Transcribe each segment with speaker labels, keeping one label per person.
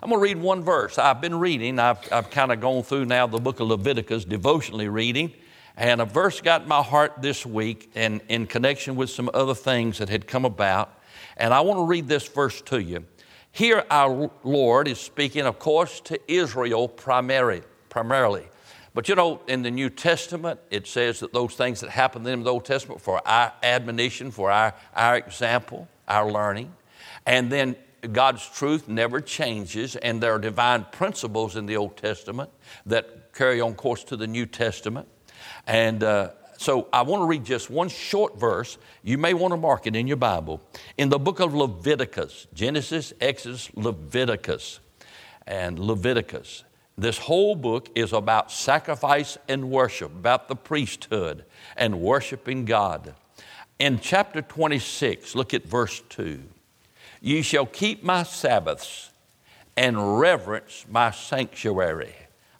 Speaker 1: I'm going to read one verse. I've been reading. I've kind of gone through now the book of Leviticus, devotionally reading. And a verse got in my heart this week and in connection with some other things that had come about. And I want to read this verse to you. Here our Lord is speaking, of course, to Israel primarily. But you know, in the New Testament, it says that those things that happened in the Old Testament for our admonition, for our example, our learning. And then God's truth never changes, and there are divine principles in the Old Testament that carry on course to the New Testament. And so I want to read just one short verse. You may want to mark it in your Bible. In the book of Leviticus, Genesis, Exodus, Leviticus, and Leviticus. This whole book is about sacrifice and worship, about the priesthood and worshiping God. In chapter 26, look at verse 2. Ye shall keep my Sabbaths and reverence my sanctuary.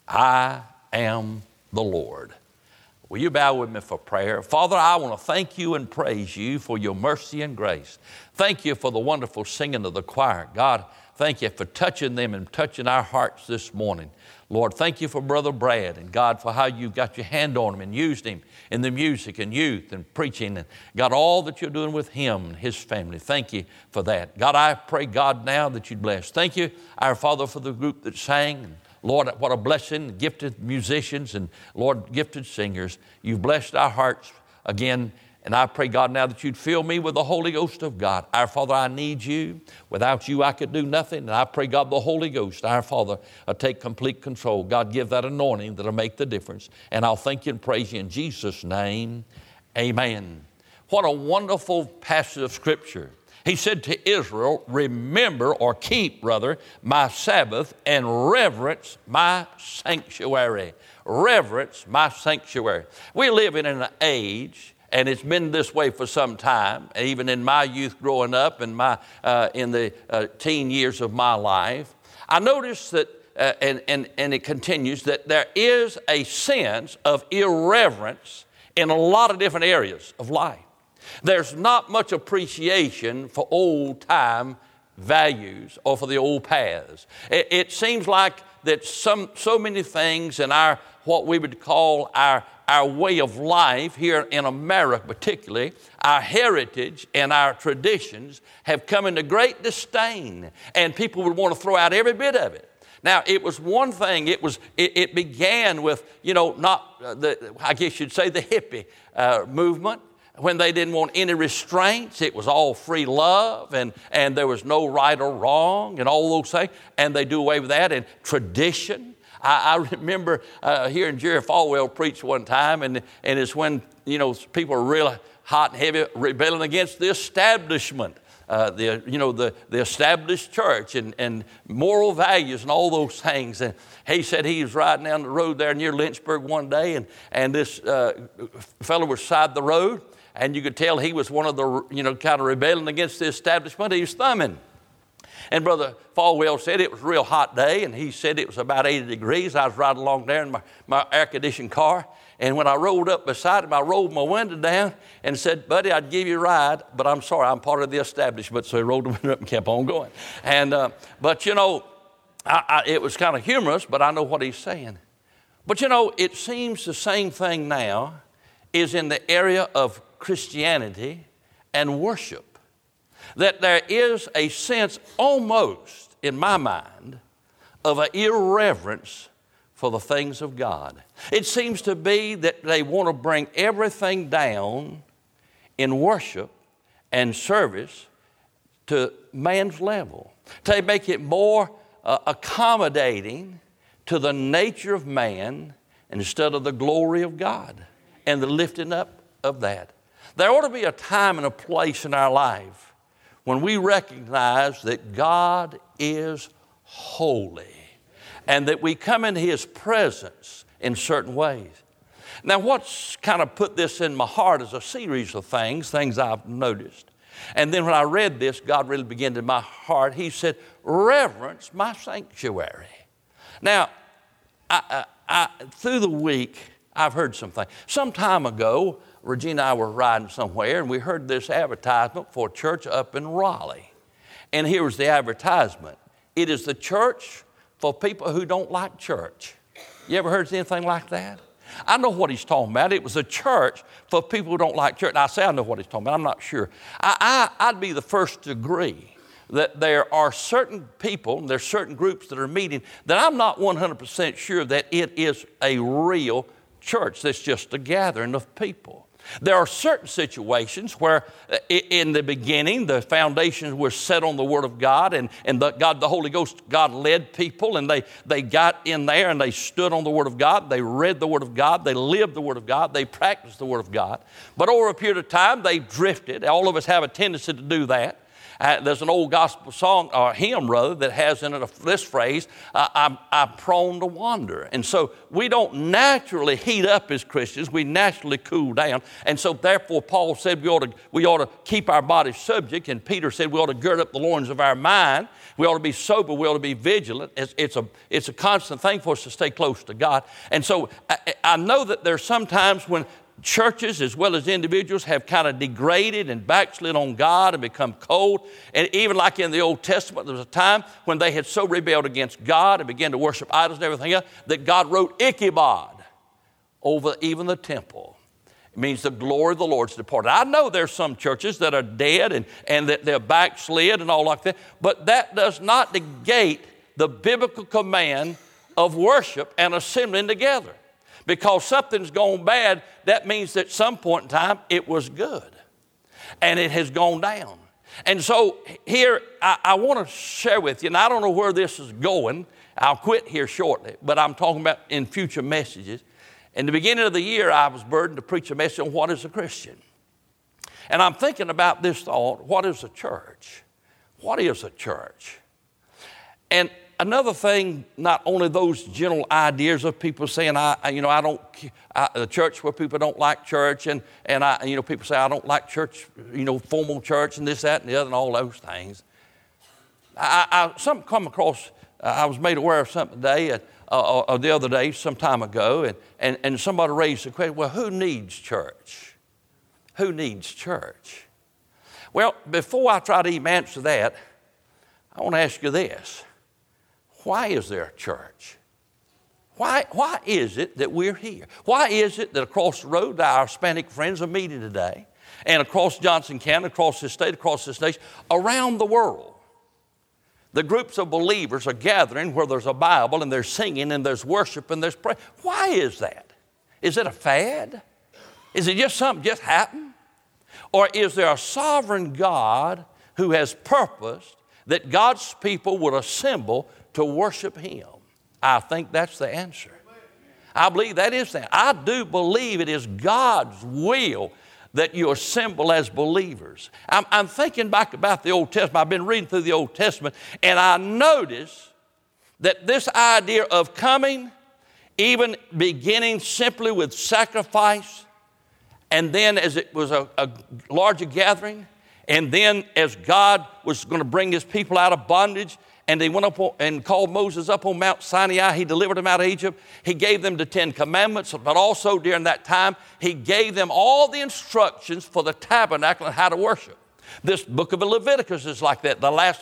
Speaker 1: I am the Lord. Will you bow with me for prayer? Father, I want to thank you and praise you for your mercy and grace. Thank you for the wonderful singing of the choir. God, thank you for touching them and touching our hearts this morning. Lord, thank you for Brother Brad, and God, for how you got your hand on him and used him in the music and youth and preaching, and God, all that you're doing with him and his family. Thank you for that. God, I pray, God, now that you'd bless. Thank you, our Father, for the group that sang. Lord, what a blessing, gifted musicians and, Lord, gifted singers. You've blessed our hearts again, and I pray, God, now that you'd fill me with the Holy Ghost of God. Our Father, I need you. Without you, I could do nothing, and I pray, God, the Holy Ghost, our Father, will take complete control. God, give that anointing that'll make the difference, and I'll thank you and praise you in Jesus' name. Amen. What a wonderful passage of Scripture. He said to Israel, remember, or keep, rather, my Sabbath and reverence my sanctuary. Reverence my sanctuary. We live in an age, and it's been this way for some time, even in my youth growing up and in the teen years of my life. I noticed that, and it continues, that there is a sense of irreverence in a lot of different areas of life. There's not much appreciation for old-time values or for the old paths. It seems like that so many things in our, what we would call our way of life here in America particularly, our heritage and our traditions have come into great disdain, and people would want to throw out every bit of it. Now, it was one thing, it began with, I guess you'd say the hippie movement. When they didn't want any restraints, it was all free love, and there was no right or wrong and all those things, and they do away with that. And tradition. I remember hearing Jerry Falwell preach one time, and it's when, people are really hot and heavy rebelling against the establishment, the established church and moral values and all those things. And he said he was riding down the road there near Lynchburg one day, and this fellow was side the road, and you could tell he was one of the, kind of rebelling against the establishment. He was thumbing. And Brother Falwell said it was a real hot day, and he said it was about 80 degrees. I was riding along there in my air-conditioned car, and when I rolled up beside him, I rolled my window down and said, buddy, I'd give you a ride, but I'm sorry, I'm part of the establishment. So he rolled the window up and kept on going. And but, it was kind of humorous, but I know what he's saying. But, it seems the same thing now is in the area of Christianity and worship. That there is a sense almost, in my mind, of an irreverence for the things of God. It seems to be that they want to bring everything down in worship and service to man's level. To make it more accommodating to the nature of man instead of the glory of God and the lifting up of that. There ought to be a time and a place in our life when we recognize that God is holy and that we come into His presence in certain ways. Now, what's kind of put this in my heart is a series of things I've noticed. And then when I read this, God really began in my heart. He said, reverence my sanctuary. Now, through the week, I've heard something. Some time ago, Regina and I were riding somewhere, and we heard this advertisement for a church up in Raleigh. And here was the advertisement. It is the church for people who don't like church. You ever heard anything like that? I know what he's talking about. It was a church for people who don't like church. I say I know what he's talking about. I'm not sure. I'd be the first to agree that there are certain people, there's certain groups that are meeting that I'm not 100% sure that it is a real church. That's just a gathering of people. There are certain situations where in the beginning the foundations were set on the Word of God, and the Holy Ghost, God led people, and they got in there and they stood on the Word of God. They read the Word of God. They lived the Word of God. They practiced the Word of God. But over a period of time, they drifted. All of us have a tendency to do that. There's an old gospel song, or hymn rather, that has in it this phrase, I'm prone to wander. And so we don't naturally heat up as Christians. We naturally cool down. And so therefore Paul said we ought to keep our bodies subject. And Peter said we ought to gird up the loins of our mind. We ought to be sober. We ought to be vigilant. It's a constant thing for us to stay close to God. And so I know that there's sometimes when churches as well as individuals have kind of degraded and backslid on God and become cold. And even like in the Old Testament, there was a time when they had so rebelled against God and began to worship idols and everything else that God wrote Ichabod over even the temple. It means the glory of the Lord's departed. I know there's some churches that are dead and that they're backslid and all like that, but that does not negate the biblical command of worship and assembling together. Because something's gone bad, that means that at some point in time it was good. And it has gone down. And so here I want to share with you, and I don't know where this is going. I'll quit here shortly, but I'm talking about in future messages. In the beginning of the year, I was burdened to preach a message on what is a Christian. And I'm thinking about this thought, what is a church? What is a church? And another thing, not only those general ideas of people saying, the church where people don't like church, and people say, I don't like church, formal church and this, that, and the other, and all those things. I was made aware of something today, or the other day, some time ago, and somebody raised the question, well, who needs church? Who needs church? Well, before I try to even answer that, I want to ask you this. Why is there a church? Why is it that we're here? Why is it that across the road our Hispanic friends are meeting today, and across Johnson County, across this state, across this nation, around the world, the groups of believers are gathering where there's a Bible and there's singing and there's worship and there's prayer? Why is that? Is it a fad? Is it just something just happened? Or is there a sovereign God who has purposed that God's people would assemble to worship Him? I think that's the answer. I believe that is the answer. I do believe it is God's will that you assemble as believers. I'm thinking back about the Old Testament. I've been reading through the Old Testament, and I notice that this idea of coming, even beginning simply with sacrifice, and then as it was a larger gathering, and then as God was going to bring His people out of bondage, and they went up and called Moses up on Mount Sinai. He delivered them out of Egypt. He gave them the 10 Commandments, but also during that time, He gave them all the instructions for the tabernacle and how to worship. This book of Leviticus is like that. The last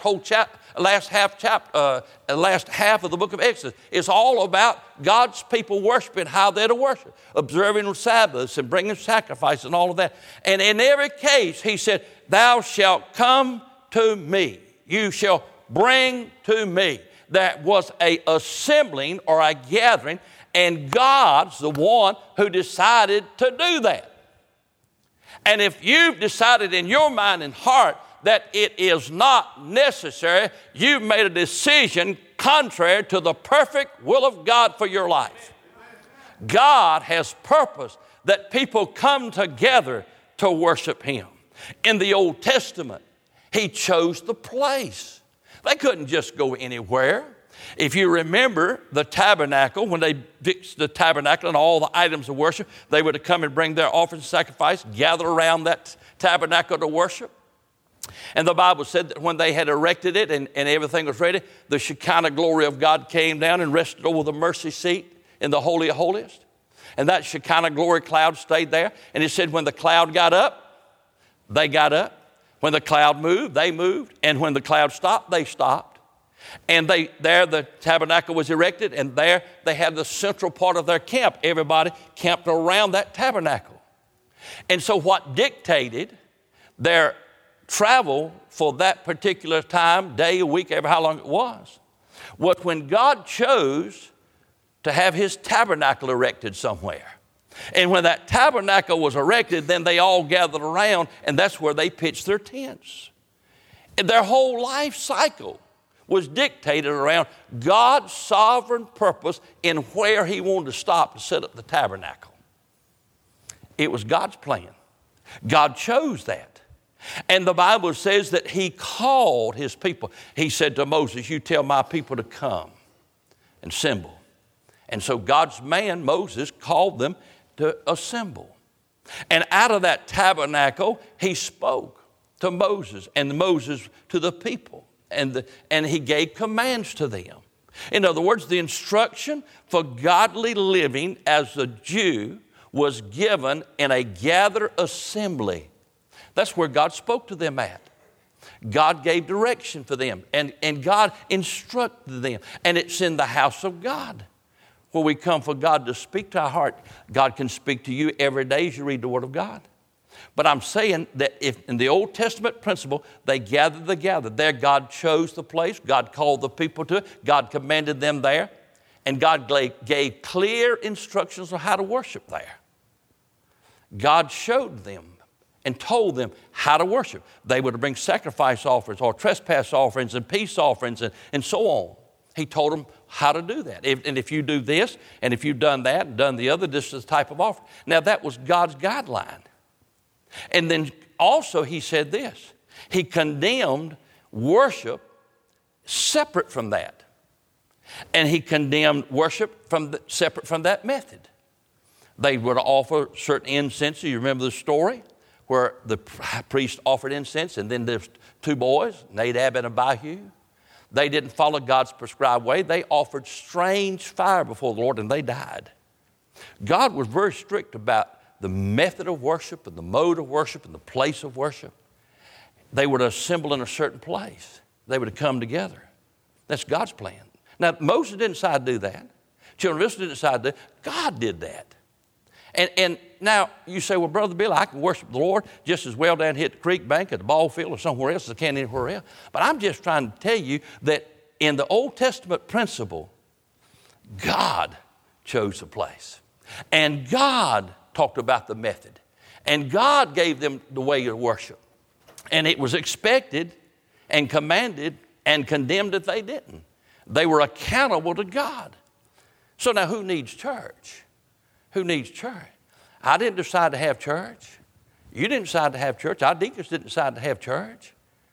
Speaker 1: half of the book of Exodus is all about God's people worshiping, how they're to worship, observing Sabbaths and bringing sacrifices and all of that. And in every case, He said, "Thou shalt come to me. You shall bring to me." That was a assembling or a gathering, and God's the one who decided to do that. And if you've decided in your mind and heart that it is not necessary, you've made a decision contrary to the perfect will of God for your life. God has purposed that people come together to worship Him. In the Old Testament, He chose the place. They couldn't just go anywhere. If you remember the tabernacle, when they fixed the tabernacle and all the items of worship, they would come and bring their offerings and sacrifice, gather around that tabernacle to worship. And the Bible said that when they had erected it and everything was ready, the Shekinah glory of God came down and rested over the mercy seat in the Holy of Holiest. And that Shekinah glory cloud stayed there. And it said when the cloud got up, they got up. When the cloud moved, they moved. And when the cloud stopped, they stopped. And there the tabernacle was erected, and there they had the central part of their camp. Everybody camped around that tabernacle. And so what dictated their travel for that particular time, day, a week, ever how long it was when God chose to have his tabernacle erected somewhere. And when that tabernacle was erected, then they all gathered around, and that's where they pitched their tents. And their whole life cycle was dictated around God's sovereign purpose in where he wanted to stop to set up the tabernacle. It was God's plan. God chose that. And the Bible says that he called his people. He said to Moses, you tell my people to come and assemble. And so God's man, Moses, called them to assemble. And out of that tabernacle, he spoke to Moses and Moses to the people. And he gave commands to them. In other words, the instruction for godly living as a Jew was given in a gathered assembly. That's where God spoke to them at. God gave direction for them, and God instructed them. And it's in the house of God where we come for God to speak to our heart. God can speak to you every day as you read the Word of God. But I'm saying that if in the Old Testament principle, they gathered there, God chose the place, God called the people to it, God commanded them there, and God gave clear instructions on how to worship there. God showed them and told them how to worship. They were to bring sacrifice offerings or trespass offerings and peace offerings and so on. He told them how to do that. And if you do this, and if you've done that and done the other, this is the type of offering. Now that was God's guideline. And then also he said this. He condemned worship separate from that. And he condemned worship separate from that method. They would offer certain incense. You remember the story where the priest offered incense, and then there's two boys, Nadab and Abihu. They didn't follow God's prescribed way. They offered strange fire before the Lord, and they died. God was very strict about the method of worship and the mode of worship and the place of worship. They were to assemble in a certain place. They were to come together. That's God's plan. Now, Moses didn't decide to do that. Children of Israel didn't decide to do that. God did that. And now you say, well, Brother Bill, I can worship the Lord just as well down here at the creek bank, at the ball field, or somewhere else as I can anywhere else. But I'm just trying to tell you that in the Old Testament principle, God chose the place. And God talked about the method. And God gave them the way to worship. And it was expected and commanded and condemned if they didn't. They were accountable to God. So now who needs church? Who needs church? I didn't decide to have church. You didn't decide to have church. Our deacons didn't decide to have church.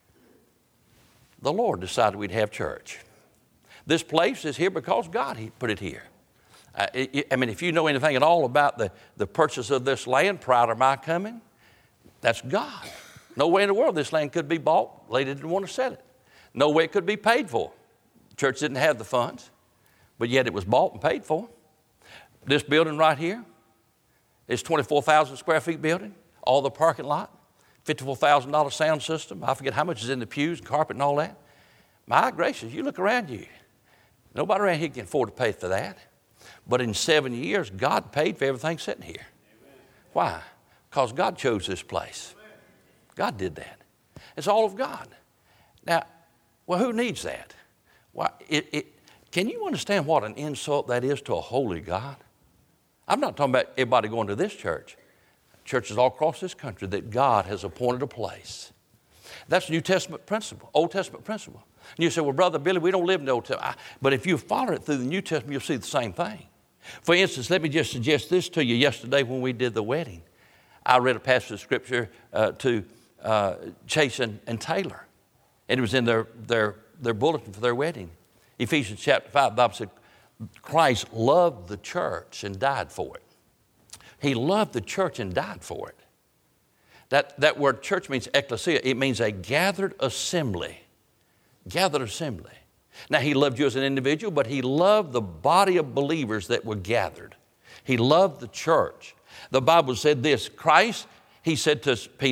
Speaker 1: The Lord decided we'd have church. This place is here because God put it here. I mean, if you know anything at all about the purchase of this land prior to my coming, that's God. No way in the world this land could be bought. Lady didn't want to sell it. No way it could be paid for. The church didn't have the funds, but yet it was bought and paid for. This building right here is 24,000 square feet building, all the parking lot, $54,000 sound system. I forget how much is in the pews and carpet and all that. My gracious, you look around you. Nobody around here can afford to pay for that. But in 7 years, God paid for everything sitting here. Amen. Why? Because God chose this place. Amen. God did that. It's all of God. Now, well, who needs that? Why, can you understand what an insult that is to a holy God? I'm not talking about everybody going to this church. Churches all across this country that God has appointed a place. That's New Testament principle, Old Testament principle. And you say, well, Brother Billy, we don't live in the Old Testament. But if you follow it through the New Testament, you'll see the same thing. For instance, let me just suggest this to you. Yesterday when we did the wedding, I read a passage of Scripture to Chase and Taylor. And it was in their bulletin for their wedding. Ephesians chapter 5, the Bible said, Christ loved the church and died for it. He loved the church and died for it. That word church means ecclesia. It means a gathered assembly. Gathered assembly. Now, he loved you as an individual, but he loved the body of believers that were gathered. He loved the church. The Bible said this, Christ, he said to Peter,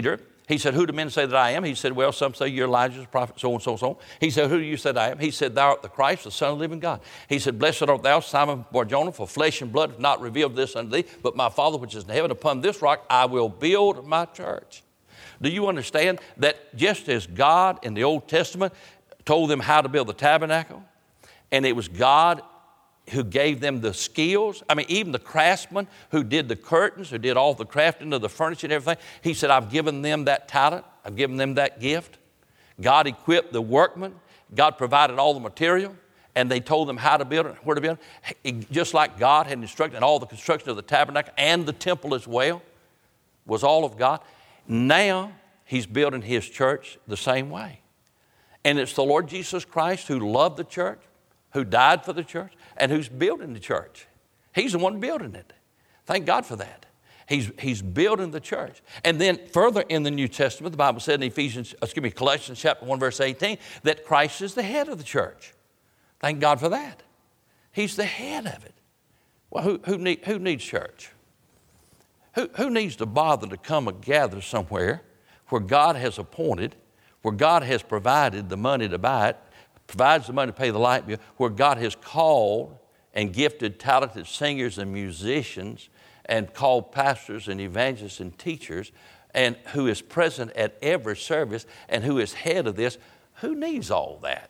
Speaker 1: He said, who do men say that I am? He said, well, some say you're Elijah, the prophet, so and so and so. He said, who do you say that I am? He said, thou art the Christ, the Son of the living God. He said, blessed art thou, Simon Bar-Jonah, for flesh and blood have not revealed this unto thee, but my Father which is in heaven. Upon this rock I will build my church. Do you understand that just as God in the Old Testament told them how to build the tabernacle, and it was God who gave them the skills, I mean, even the craftsmen who did the curtains, who did all the crafting of the furniture and everything, he said, I've given them that talent, I've given them that gift. God equipped the workmen, God provided all the material, and they told them how to build it, where to build it. Just like God had instructed all the construction of the tabernacle and the temple as well, was all of God. Now, he's building his church the same way. And it's the Lord Jesus Christ who loved the church, who died for the church, and who's building the church. He's the one building it. Thank God for that. He's building the church. And then further in the New Testament, the Bible said in Colossians chapter 1, verse 18, that Christ is the head of the church. Thank God for that. He's the head of it. Well, who needs church? Who needs to bother to come and gather somewhere where God has appointed, where God has provided the money to buy it, provides the money to pay the light bill, where God has called and gifted talented singers and musicians and called pastors and evangelists and teachers, and who is present at every service and who is head of this? Who needs all that?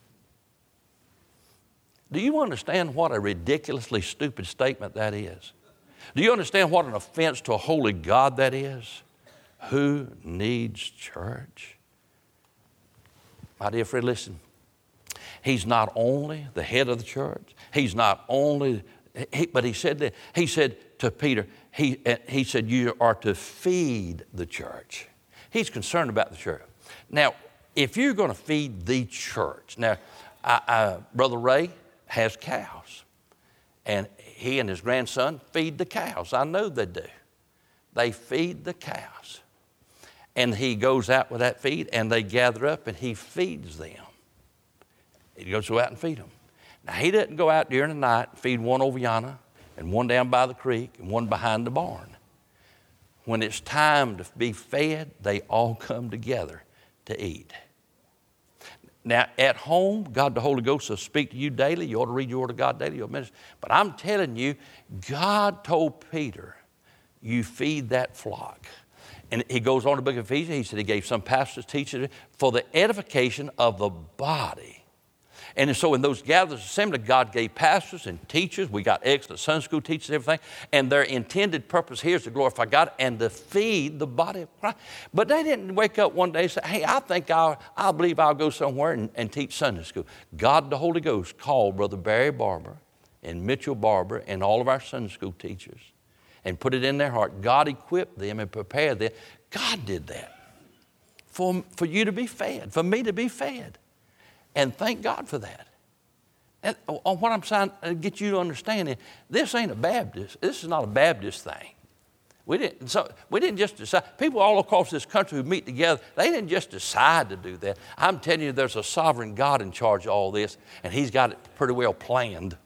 Speaker 1: Do you understand what a ridiculously stupid statement that is? Do you understand what an offense to a holy God that is? Who needs church? My dear friend, listen. He's not only the head of the church. He's not only, but he said to Peter, he said, you are to feed the church. He's concerned about the church. Now, if you're going to feed the church, now, Brother Ray has cows, and he and his grandson feed the cows. I know they do. They feed the cows. And he goes out with that feed, and they gather up, and he feeds them. He goes out and feed them. Now, he doesn't go out during the night and feed one over yonder and one down by the creek and one behind the barn. When it's time to be fed, they all come together to eat. Now, at home, God the Holy Ghost will speak to you daily. You ought to read your Word of God daily. You'll minister. But I'm telling you, God told Peter, you feed that flock. And he goes on to the book of Ephesians. He said he gave some pastors, teachers, for the edification of the body. And so in those gatherings assembly, God gave pastors and teachers. We got excellent Sunday school teachers and everything. And their intended purpose here is to glorify God and to feed the body of Christ. But they didn't wake up one day and say, hey, I believe I'll go somewhere and teach Sunday school. God, the Holy Ghost, called Brother Barry Barber and Mitchell Barber and all of our Sunday school teachers and put it in their heart. God equipped them and prepared them. God did that for you to be fed, for me to be fed. And thank God for that. And what I'm trying to get you to understand is this ain't a Baptist. This is not a Baptist thing. We didn't just decide. People all across this country who meet together, they didn't just decide to do that. I'm telling you, there's a sovereign God in charge of all this, and he's got it pretty well planned.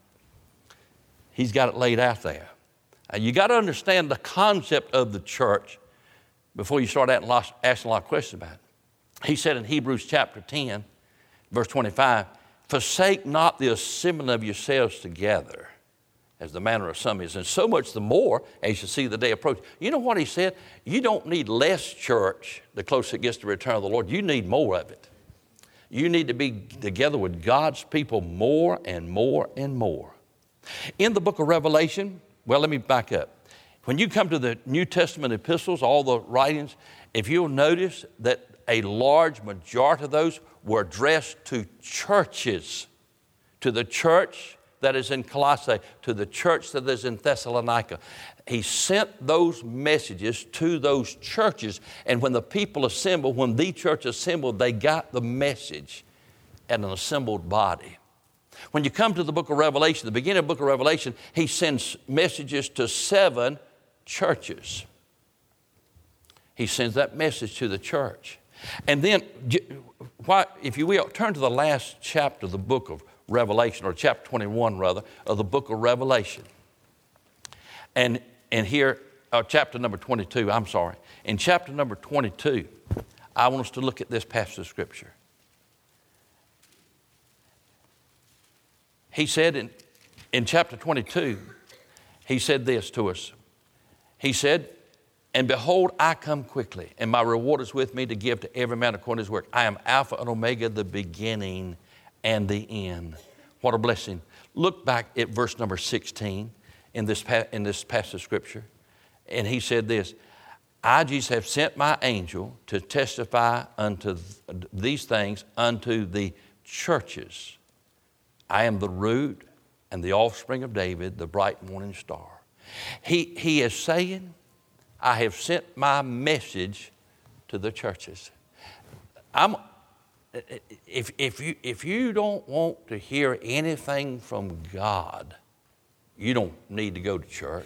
Speaker 1: He's got it laid out there. You got to understand the concept of the church before you start asking a lot of questions about it. He said in Hebrews chapter 10, verse 25, forsake not the assembling of yourselves together, as the manner of some is, and so much the more as you see the day approach. You know what he said? You don't need less church the closer it gets to the return of the Lord. You need more of it. You need to be together with God's people more and more and more. In the book of Revelation, well, let me back up. When you come to the New Testament epistles, all the writings, if you'll notice that a large majority of those were addressed to churches, to the church that is in Colossae, to the church that is in Thessalonica. He sent those messages to those churches, and when the people assembled, when the church assembled, they got the message at an assembled body. When you come to the book of Revelation, the beginning of the book of Revelation, he sends messages to 7 churches. He sends that message to the church. And then, if you will, turn to the last chapter of the book of Revelation, or chapter 21, rather, of the book of Revelation. And here, chapter number 22, I'm sorry. In chapter number 22, I want us to look at this passage of Scripture. He said in chapter 22, he said this to us. He said, and behold, I come quickly, and my reward is with me to give to every man according to his work. I am Alpha and Omega, the beginning and the end. What a blessing. Look back at verse number 16 in this passage of Scripture. And he said this, I, Jesus, have sent my angel to testify unto these things unto the churches. I am the root and the offspring of David, the bright morning star. He is saying, I have sent my message to the churches. If you don't want to hear anything from God, you don't need to go to church.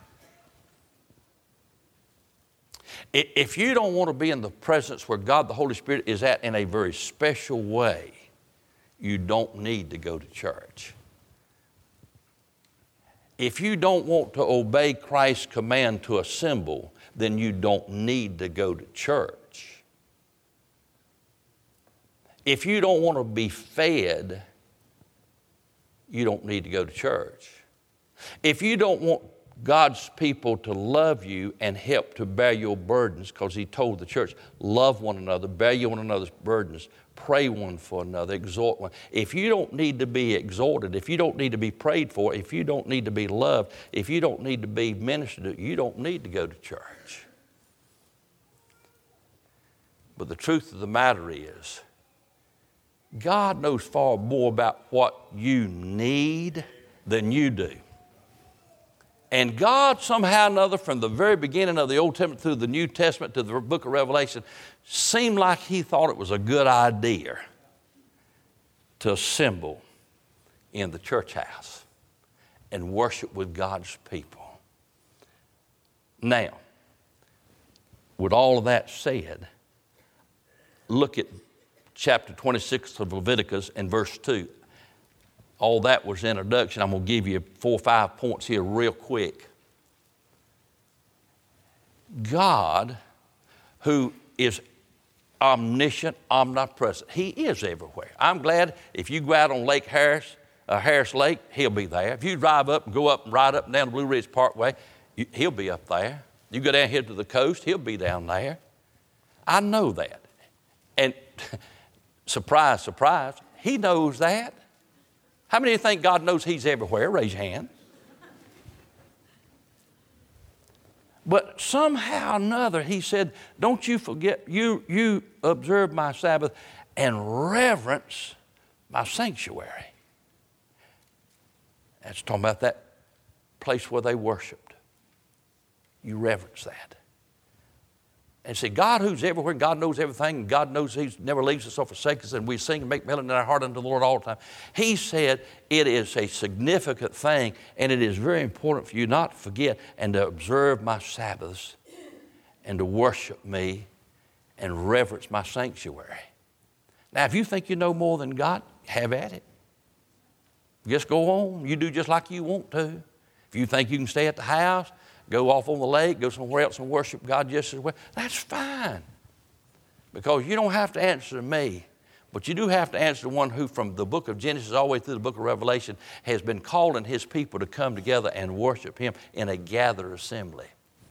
Speaker 1: If you don't want to be in the presence where God the Holy Spirit is at in a very special way, you don't need to go to church. If you don't want to obey Christ's command to assemble, then you don't need to go to church. If you don't want to be fed, you don't need to go to church. If you don't want God's people to love you and help to bear your burdens, because he told the church, love one another, bear one another's burdens, pray one for another, exhort one. If you don't need to be exhorted, if you don't need to be prayed for, if you don't need to be loved, if you don't need to be ministered to, you don't need to go to church. But the truth of the matter is, God knows far more about what you need than you do. And God, somehow or another, from the very beginning of the Old Testament through the New Testament to the book of Revelation, seemed like he thought it was a good idea to assemble in the church house and worship with God's people. Now, with all of that said, look at chapter 26 of Leviticus and verse 2. All that was introduction. I'm going to give you 4 or 5 points here real quick. God, who is omniscient, omnipresent, he is everywhere. I'm glad if you go out on Lake Harris, Harris Lake, he'll be there. If you drive up and go up and ride up and down the Blue Ridge Parkway, he'll be up there. You go down here to the coast, he'll be down there. I know that. And surprise, surprise, he knows that. How many of you think God knows he's everywhere? Raise your hand. But somehow or another, he said, don't you forget, you observe my Sabbath and reverence my sanctuary. That's talking about that place where they worshiped. You reverence that. And see, God who's everywhere, God knows everything, and God knows he never leaves us or forsakes us, and we sing and make melody in our heart unto the Lord all the time. He said it is a significant thing, and it is very important for you not to forget and to observe my Sabbaths and to worship me and reverence my sanctuary. Now, if you think you know more than God, have at it. Just go on. You do just like you want to. If you think you can stay at the house, go off on the lake, go somewhere else and worship God just as well, that's fine. Because you don't have to answer me, but you do have to answer the one who from the book of Genesis all the way through the book of Revelation has been calling his people to come together and worship him in a gathered assembly.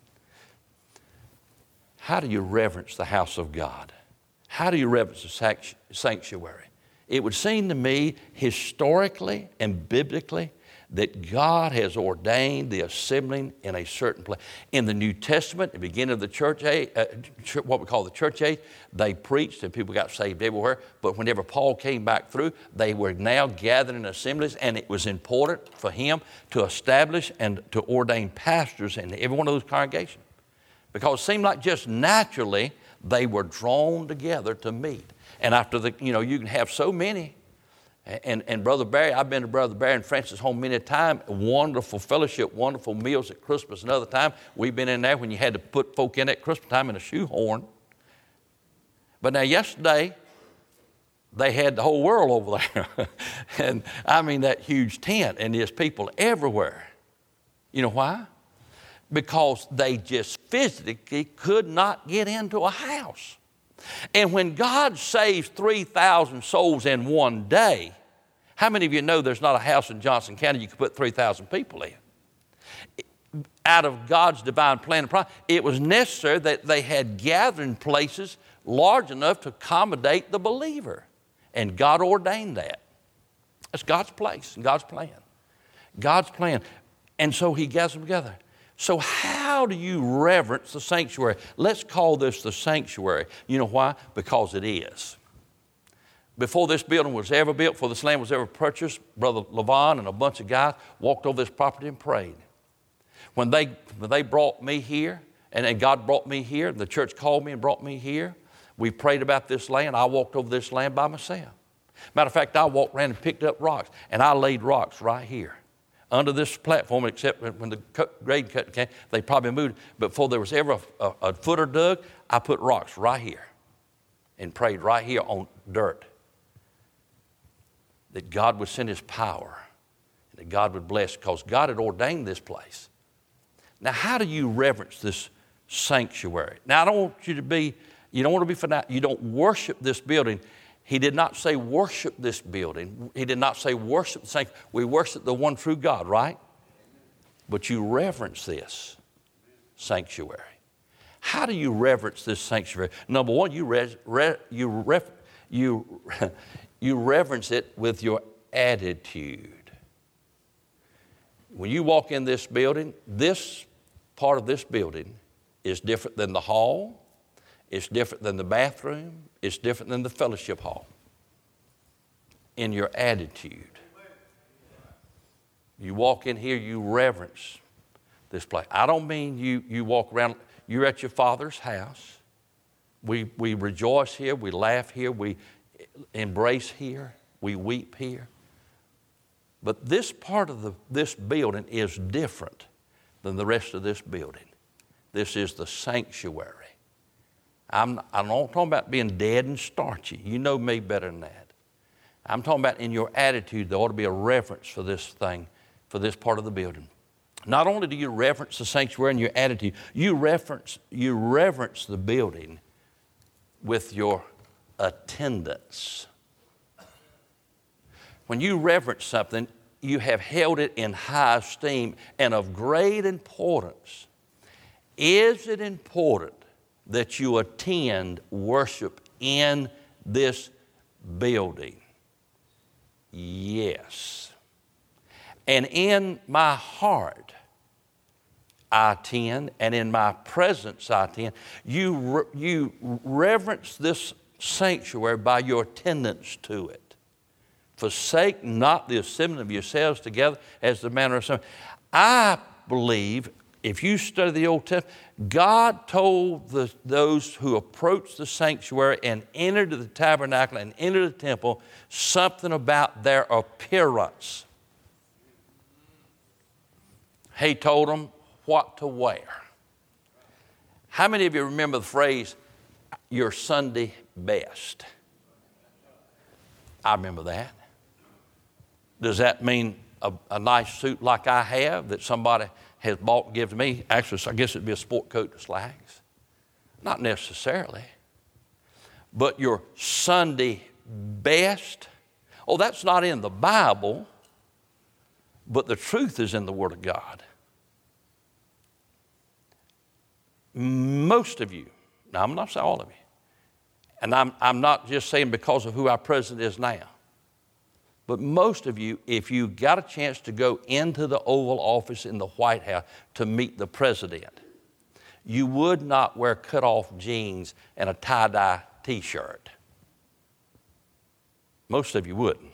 Speaker 1: How do you reverence the house of God? How do you reverence the sanctuary? It would seem to me historically and biblically that God has ordained the assembling in a certain place. In the New Testament, the beginning of the church age, what we call the church age, they preached and people got saved everywhere. But whenever Paul came back through, they were now gathered in assemblies, and it was important for him to establish and to ordain pastors in every one of those congregations. Because it seemed like just naturally they were drawn together to meet. And after you can have so many. And Brother Barry, I've been to Brother Barry and Francis' home many a time. Wonderful fellowship, wonderful meals at Christmas. Another time, we've been in there when you had to put folk in at Christmas time in a shoehorn. But now yesterday, they had the whole world over there. And I mean that huge tent, and there's people everywhere. You know why? because they just physically could not get into a house. And when God saves 3,000 souls in one day, how many of you know there's not a house in Johnson County you could put 3,000 people in? Out of God's divine plan and promise, it was necessary that they had gathering places large enough to accommodate the believer. And God ordained that. That's God's place and God's plan. God's plan. And so he gathers them together. So how do you reverence the sanctuary? Let's call this the sanctuary. You know why? Because it is. Before this building was ever built, before this land was ever purchased, Brother Levon and a bunch of guys walked over this property and prayed. When they brought me here, and God brought me here, and the church called me and brought me here, we prayed about this land. I walked over this land by myself. Matter of fact, I walked around and picked up rocks, and I laid rocks right here under this platform, except when the grade cut came, they probably moved. But before there was ever a footer dug, I put rocks right here and prayed right here on dirt that God would send his power and that God would bless, because God had ordained this place. Now, how do you reverence this sanctuary? Now, I don't want you to be, you don't want to be fanatic. You don't worship this building. He did not say worship this building. He did not say worship the sanctuary. We worship the one true God, right? But you reverence this sanctuary. How do you reverence this sanctuary? Number one, you reverence it with your attitude. When you walk in this building, this part of this building is different than the hall. It's different than the bathroom. It's different than the fellowship hall. In your attitude. You walk in here, you reverence this place. I don't mean you walk around, you're at your Father's house. We rejoice here, we laugh here, we embrace here, we weep here. But this part of this building is different than the rest of this building. This is the sanctuary. I'm not talking about being dead and starchy. You know me better than that. I'm talking about in your attitude, there ought to be a reverence for this thing, for this part of the building. Not only do you reverence the sanctuary in your attitude, you reverence the building with your attendance. When you reverence something, you have held it in high esteem and of great importance. Is it important that you attend worship in this building? Yes. And in my heart, I attend, and in my presence, I attend. You reverence this sanctuary by your attendance to it. Forsake not the assembling of yourselves together as the manner of some. I believe, if you study the Old Testament, God told those who approached the sanctuary and entered the tabernacle and entered the temple something about their appearance. He told them what to wear. How many of you remember the phrase, your Sunday best? I remember that. Does that mean a nice suit like I have that somebody has bought and given me? Actually, I guess it'd be a sport coat and slacks. Not necessarily. But your Sunday best, oh, that's not in the Bible, but the truth is in the Word of God. Most of you, now I'm not saying all of you, and I'm not just saying because of who our president is now, but most of you, if you got a chance to go into the Oval Office in the White House to meet the president, you would not wear cut-off jeans and a tie-dye T-shirt. Most of you wouldn't.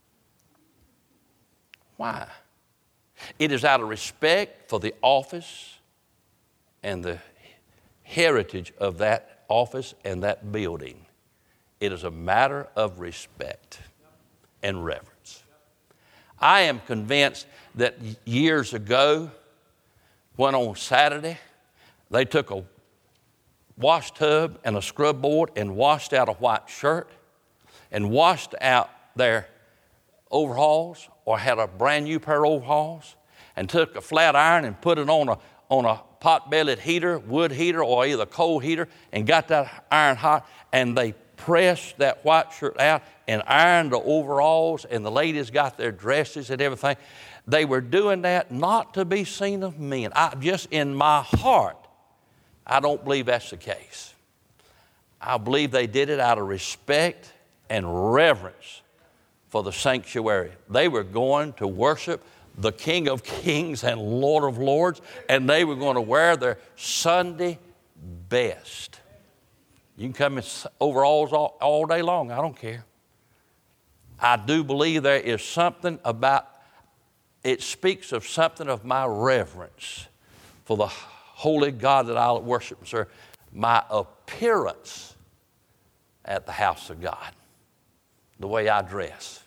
Speaker 1: Why? It is out of respect for the office and the heritage of that office and that building. It is a matter of respect and reverence. I am convinced that years ago, when on Saturday, they took a wash tub and a scrub board and washed out a white shirt and washed out their overalls or had a brand new pair of overalls and took a flat iron and put it on on a pot-bellied heater, wood heater, or either coal heater, and got that iron hot, and they pressed that white shirt out and ironed the overalls, and the ladies got their dresses and everything. They were doing that not to be seen of men. Just in my heart, I don't believe that's the case. I believe they did it out of respect and reverence for the sanctuary. They were going to worship the King of Kings and Lord of Lords, and they were going to wear their Sunday best. You can come in overalls all day long. I don't care. I do believe there is something about, it speaks of something of my reverence for the holy God that I worship and serve. My appearance at the house of God, the way I dress.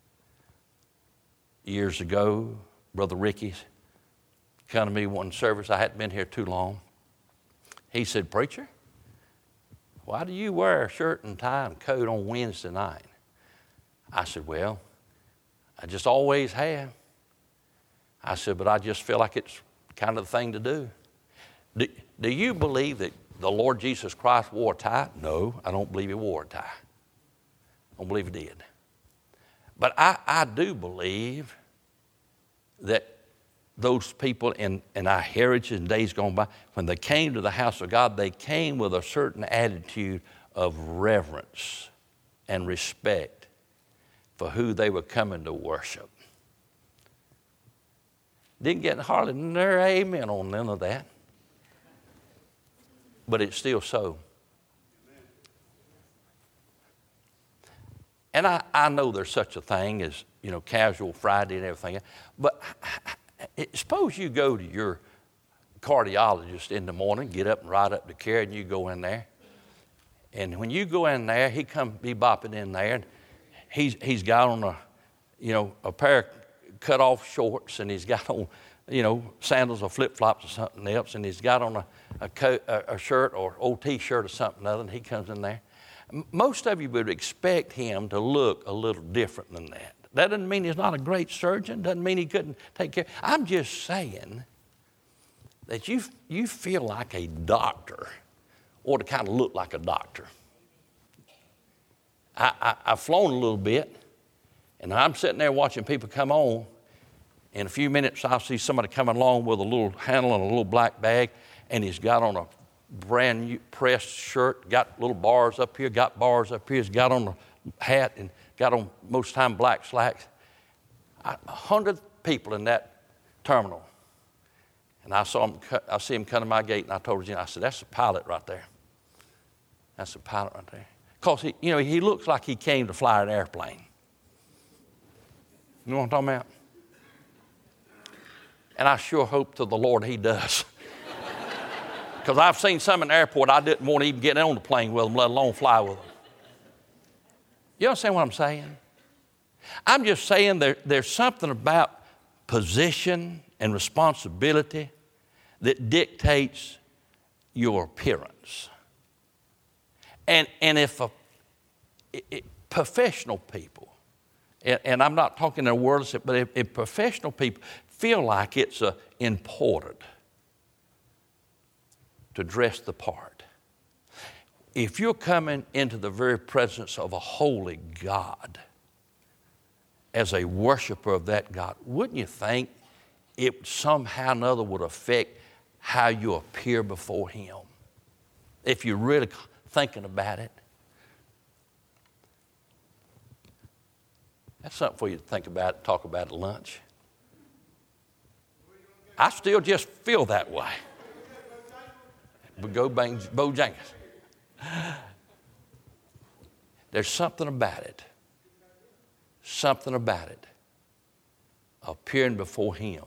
Speaker 1: Years ago, Brother Ricky come to me one service. I hadn't been here too long. He said, "Preacher, why do you wear a shirt and tie and coat on Wednesday night?" I said, "Well, I just always have." I said, "But I just feel like it's kind of the thing to do." Do you believe that the Lord Jesus Christ wore a tie? No, I don't believe he wore a tie. I don't believe he did. But I do believe that those people in our heritage in days gone by, when they came to the house of God, they came with a certain attitude of reverence and respect for who they were coming to worship. Didn't get hardly near amen on none of that. But it's still so. And I know there's such a thing as, casual Friday and everything. But suppose you go to your cardiologist in the morning, get up and ride up the care, and you go in there. And when you go in there, he bopping in there, and he's got on a pair of cut-off shorts, and he's got on, sandals or flip-flops or something else, and he's got on a shirt or old T-shirt or something other, and he comes in there. Most of you would expect him to look a little different than that. That doesn't mean he's not a great surgeon. Doesn't mean he couldn't take care. I'm just saying that you feel like a doctor, or to kind of look like a doctor. I've flown a little bit, and I'm sitting there watching people come on. In a few minutes, I'll see somebody coming along with a little handle and a little black bag, and he's got on a brand new pressed shirt, got little bars up here, got bars up here, he's got on a hat, and got on most of the time black slacks. 100 people in that terminal. And I see him come to my gate, and I told Regina, I said, "That's a pilot right there. That's a pilot right there." Because he looks like he came to fly an airplane. You know what I'm talking about? And I sure hope to the Lord he does. Because I've seen some in the airport, I didn't want to even get on the plane with them, let alone fly with them. You understand what I'm saying? I'm just saying there's something about position and responsibility that dictates your appearance. And if professional people, and I'm not talking in a word, but if professional people feel like it's important to dress the part, if you're coming into the very presence of a holy God as a worshiper of that God, wouldn't you think it somehow or another would affect how you appear before him? If you're really thinking about it. That's something for you to think about, talk about at lunch. I still just feel that way. But go Bojangles. There's something about it. Something about it. Appearing before him.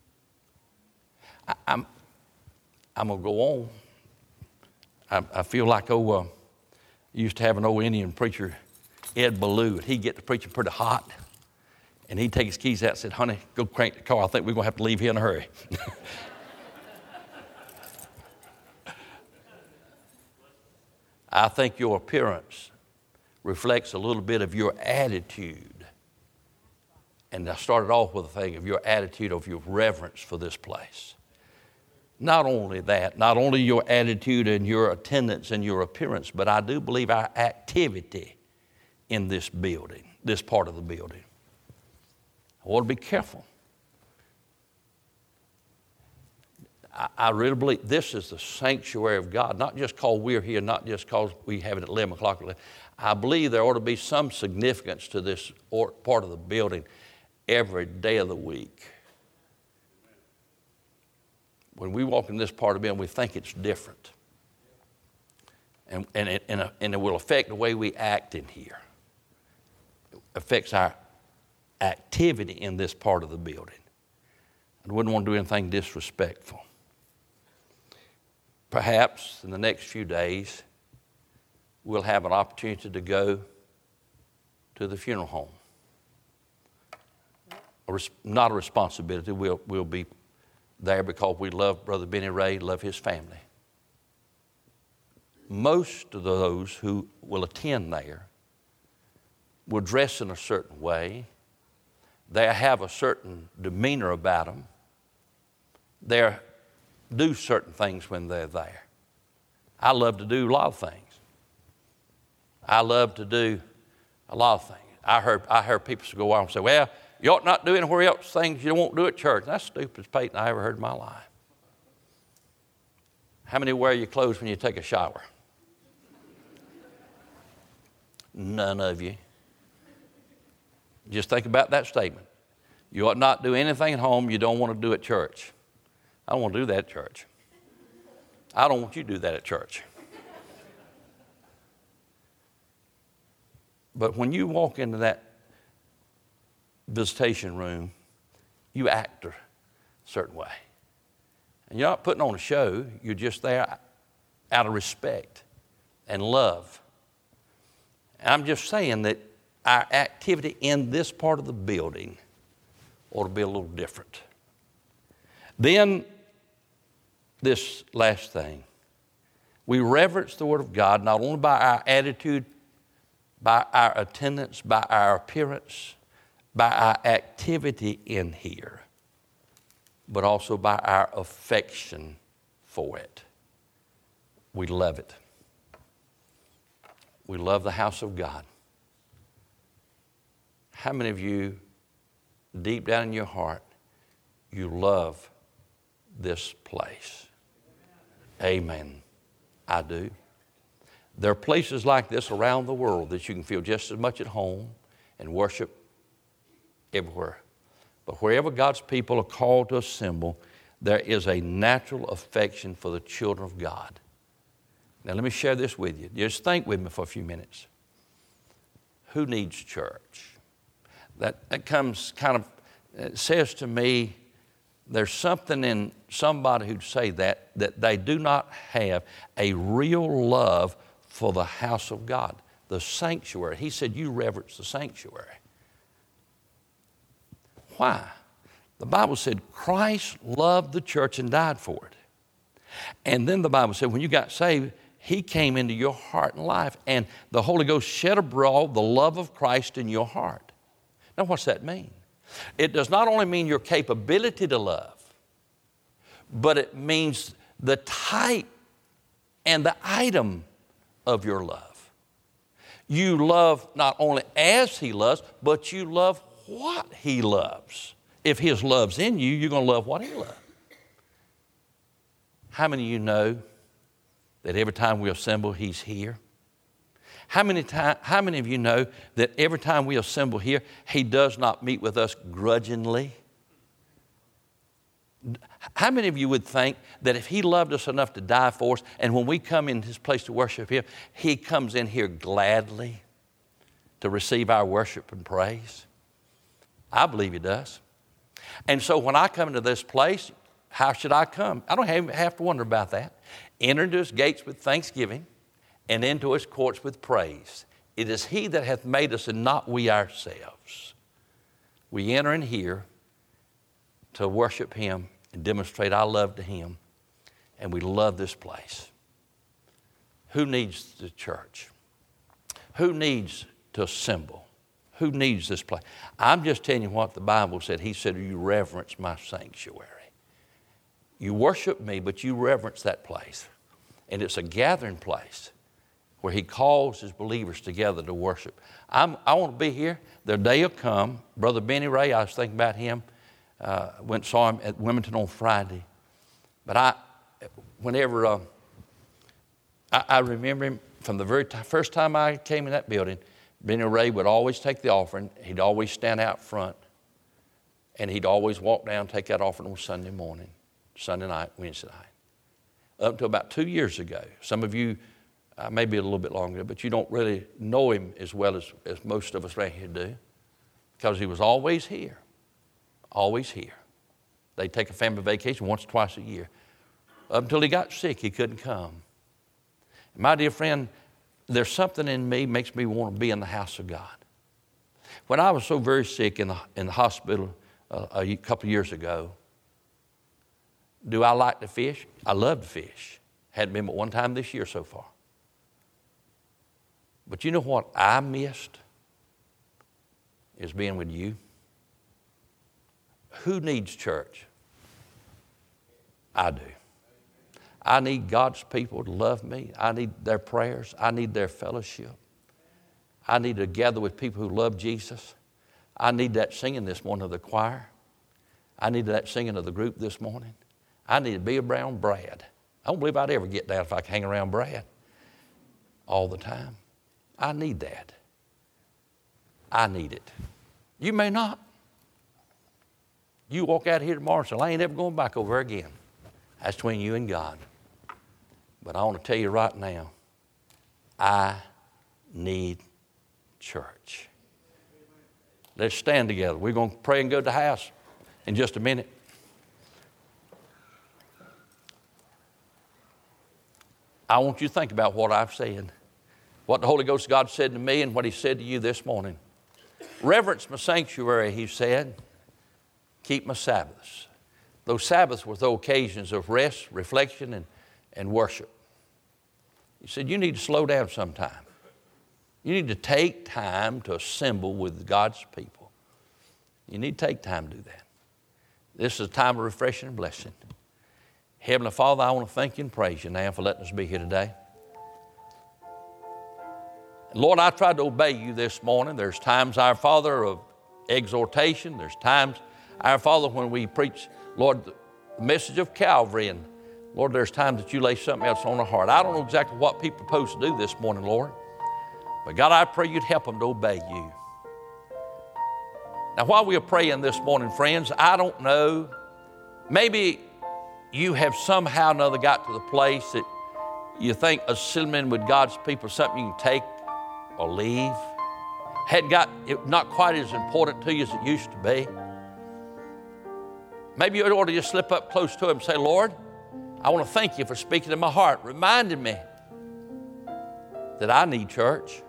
Speaker 1: I'm going to go on. I feel like, used to have an old Indian preacher, Ed Ballou. He'd get to preaching pretty hot. And he'd take his keys out and said, "Honey, go crank the car. I think we're going to have to leave here in a hurry." I think your appearance reflects a little bit of your attitude. And I started off with a thing of your attitude of your reverence for this place. not only that, not only your attitude and your attendance and your appearance, but I do believe our activity in this building, this part of the building. I want to be careful. I really believe this is the sanctuary of God, not just because we're here, not just because we have it at 11 o'clock. I believe there ought to be some significance to this part of the building every day of the week. When we walk in this part of the building, we think it's different. And it will affect the way we act in here. It affects our activity in this part of the building. I wouldn't want to do anything disrespectful. Perhaps in the next few days, we'll have an opportunity to go to the funeral home. Not a responsibility. We'll be there because we love Brother Benny Ray, love his family. Most of those who will attend there will dress in a certain way. They have a certain demeanor about them. They do certain things when they're there. I love to do a lot of things. I love to do a lot of things. I heard people go out and say, well, you ought not do anywhere else things you won't do at church. That's the stupidest Peyton I ever heard in my life. How many wear your clothes when you take a shower? None of you. Just think about that statement. You ought not do anything at home you don't want to do at church. I don't want to do that at church. I don't want you to do that at church. But when you walk into that visitation room, you act a certain way. And you're not putting on a show. You're just there out of respect and love. And I'm just saying that our activity in this part of the building ought to be a little different. Then, this last thing. We reverence the Word of God not only by our attitude, by our attendance, by our appearance, by our activity in here, but also by our affection for it. We love it. We love the house of God. How many of you, deep down in your heart, you love this place? Amen. I do. There are places like this around the world that you can feel just as much at home and worship everywhere. But wherever God's people are called to assemble, there is a natural affection for the children of God. Now let me share this with you. Just think with me for a few minutes. Who needs church? That comes kind of, it says to me, there's something in somebody who'd say that they do not have a real love for the house of God, the sanctuary. He said, you reverence the sanctuary. Why? The Bible said Christ loved the church and died for it. And then the Bible said when you got saved, He came into your heart and life, and the Holy Ghost shed abroad the love of Christ in your heart. Now, what's that mean? It does not only mean your capability to love, but it means the type and the item of your love. You love not only as He loves, but you love what He loves. If His love's in you, you're going to love what He loves. How many of you know that every time we assemble, He's here? How many of you know that every time we assemble here, He does not meet with us grudgingly? How many of you would think that if He loved us enough to die for us, and when we come in His place to worship Him, He comes in here gladly to receive our worship and praise? I believe He does. And so when I come into this place, how should I come? I don't have to wonder about that. Enter into His gates with thanksgiving, and into His courts with praise. It is He that hath made us, and not we ourselves. We enter in here to worship Him and demonstrate our love to Him, and we love this place. Who needs the church? Who needs to assemble? Who needs this place? I'm just telling you what the Bible said. He said, you reverence my sanctuary. You worship me, but you reverence that place. And it's a gathering place where he calls his believers together to worship. I want to be here. The day will come. Brother Benny Ray, I was thinking about him. Went and saw him at Wilmington on Friday. But I remember him from the very first time I came in that building. Benny Ray would always take the offering. He'd always stand out front. And he'd always walk down and take that offering on Sunday morning, Sunday night, Wednesday night. Up until about 2 years ago. Some of you, maybe a little bit longer, but you don't really know him as well as most of us right here do. Because he was always here. Always here. They'd take a family vacation once or twice a year. Up until he got sick, he couldn't come. My dear friend, there's something in me makes me want to be in the house of God. When I was so very sick in the hospital a couple of years ago, do I like to fish? I love to fish. Hadn't been but one time this year so far. But you know what I missed? Is being with you. Who needs church? I do. I need God's people to love me. I need their prayers. I need their fellowship. I need to gather with people who love Jesus. I need that singing this morning of the choir. I need that singing of the group this morning. I need to be around Brad. I don't believe I'd ever get down if I could hang around Brad all the time. I need that. I need it. You may not. You walk out here tomorrow and say, I ain't ever going back over there again. That's between you and God. But I want to tell you right now, I need church. Let's stand together. We're going to pray and go to the house in just a minute. I want you to think about what I've said, what the Holy Ghost of God said to me and what he said to you this morning. Reverence my sanctuary, he said. Keep my Sabbaths. Those Sabbaths were those occasions of rest, reflection, and worship. He said, you need to slow down sometime. You need to take time to assemble with God's people. You need to take time to do that. This is a time of refreshing and blessing. Heavenly Father, I want to thank you and praise you now for letting us be here today. Lord, I tried to obey you this morning. There's times, our Father, of exhortation. There's times, our Father, when we preach, Lord, the message of Calvary. And Lord, there's times that you lay something else on our heart. I don't know exactly what people are supposed to do this morning, Lord. But God, I pray you'd help them to obey you. Now, while we are praying this morning, friends, I don't know. Maybe you have somehow or another got to the place that you think assembling with God's people is something you can take or leave. Hadn't got it not quite as important to you as it used to be. Maybe you ought to just slip up close to him and say, Lord, I want to thank you for speaking to my heart, reminding me that I need church.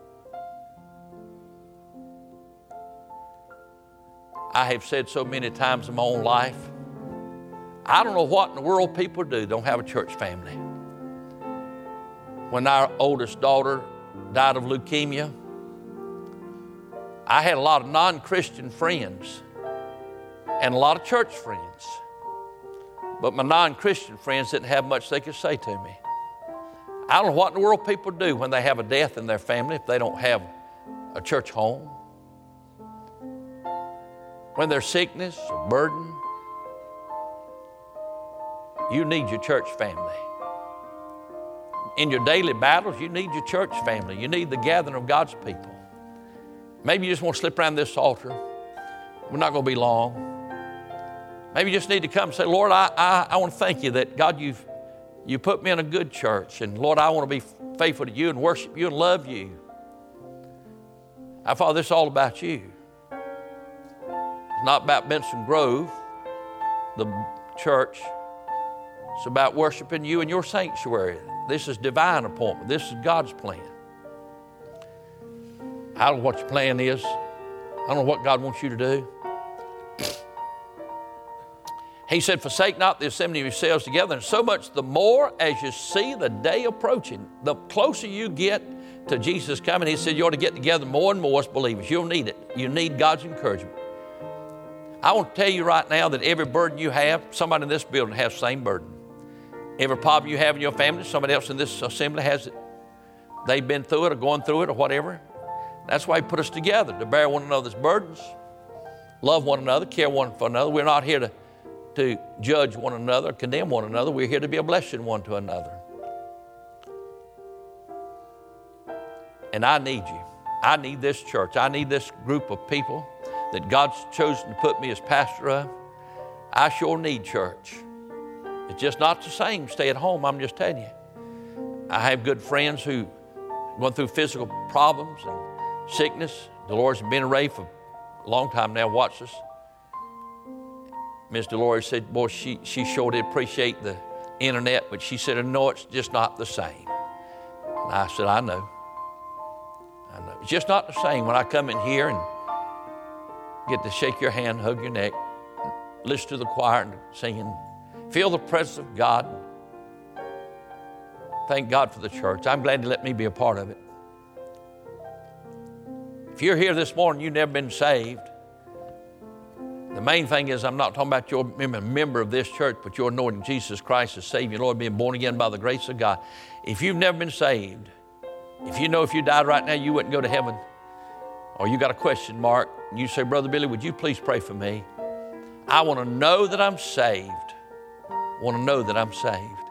Speaker 1: I have said so many times in my own life, I don't know what in the world people do don't have a church family. When our oldest daughter died of leukemia, I had a lot of non-Christian friends and a lot of church friends. But my non-Christian friends didn't have much they could say to me. I don't know what in the world people do when they have a death in their family if they don't have a church home. When there's sickness or burden, you need your church family. In your daily battles, you need your church family. You need the gathering of God's people. Maybe you just want to slip around this altar. We're not going to be long. Maybe you just need to come and say, Lord, I want to thank you that, God, you put me in a good church. And, Lord, I want to be faithful to you and worship you and love you. Our Father, this is all about you. It's not about Benson Grove, the church. It's about worshiping you in your sanctuary. This is divine appointment. This is God's plan. I don't know what your plan is. I don't know what God wants you to do. He said, forsake not the assembly of yourselves together, and so much the more as you see the day approaching. The closer you get to Jesus coming, he said you ought to get together more and more as believers. You'll need it. You need God's encouragement. I want to tell you right now that every burden you have, somebody in this building has the same burden. Every problem you have in your family, somebody else in this assembly has it. They've been through it or going through it or whatever. That's why He put us together, to bear one another's burdens, love one another, care one for another. We're not here to judge one another, condemn one another. We're here to be a blessing one to another. And I need you. I need this church. I need this group of people that God's chosen to put me as pastor of. I sure need church. It's just not the same. Stay at home, I'm just telling you. I have good friends who are going through physical problems and sickness. Dolores has been away for a long time now, watched us. Miss Dolores said, boy, she sure did appreciate the internet, but she said, no, it's just not the same. And I said, I know. It's just not the same when I come in here and get to shake your hand, hug your neck, listen to the choir and singing, feel the presence of God. Thank God for the church. I'm glad to let me be a part of it. If you're here this morning, you've never been saved, the main thing is I'm not talking about you're a member of this church, but you're anointing Jesus Christ as Savior, Lord, being born again by the grace of God. If you've never been saved, if you know if you died right now, you wouldn't go to heaven, or you got a question mark, and you say, Brother Billy, would you please pray for me? I want to know that I'm saved. I want to know that I'm saved.